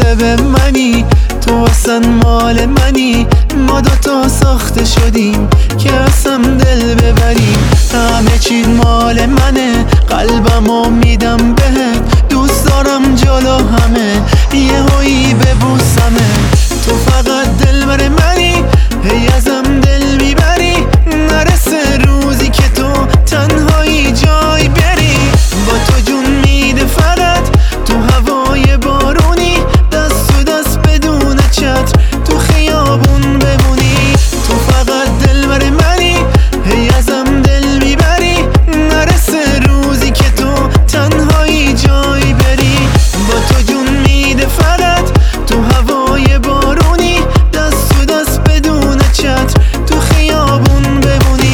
به منی، تو اصلا مال منی، ما دوتا ساخته شدیم که اصلا دل ببریم. همه چیز مال منه، قلبمو میدم بهت، دوست دارم جلو همه یه هایی ببوسمه. تو فقط دل بر منی، هی ازم دل میبری، نرسه روزی که تو تنهایی جای بری. با تو جون میده فقط تو هوای بارونی، دست تو دست بدون چتر تو خیابون بمونی. تو فقط دل بر منی، هی ازم دل میبری، نرسه روزی که تو تنهایی جای بری. با تو جون میده فقط تو هوای بارونی، دست تو دست بدون چتر تو خیابون بمونی.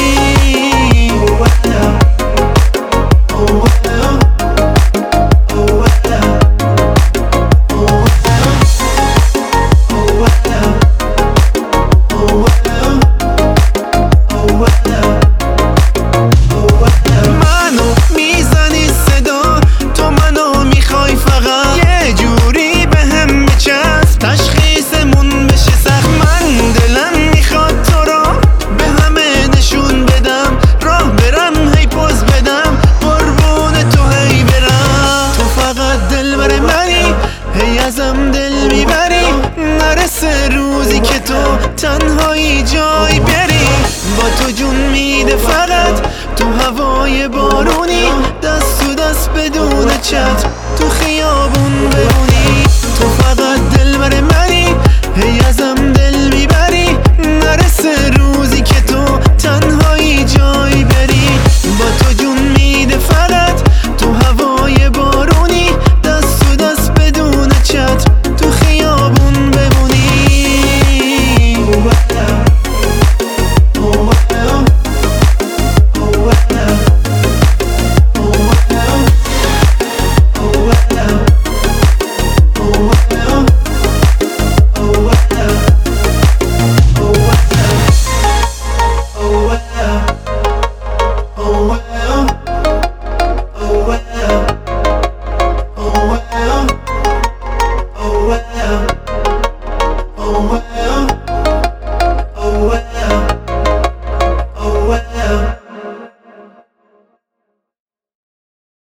منو میزنی صدا، تو منو میخوای فقط یه جوری بهم بچسب، تشخیصمون بشه سخت. من دلم میخواد تو رو به همه نشون بدم، راه برم هی پوز بدم، قربون تو هی برم. تو فقط دل بر منی، هی ازم دل میبری، نرسه روزی که تو تنهایی جای بری. با تو جون میده فقط تو هوای بارونی،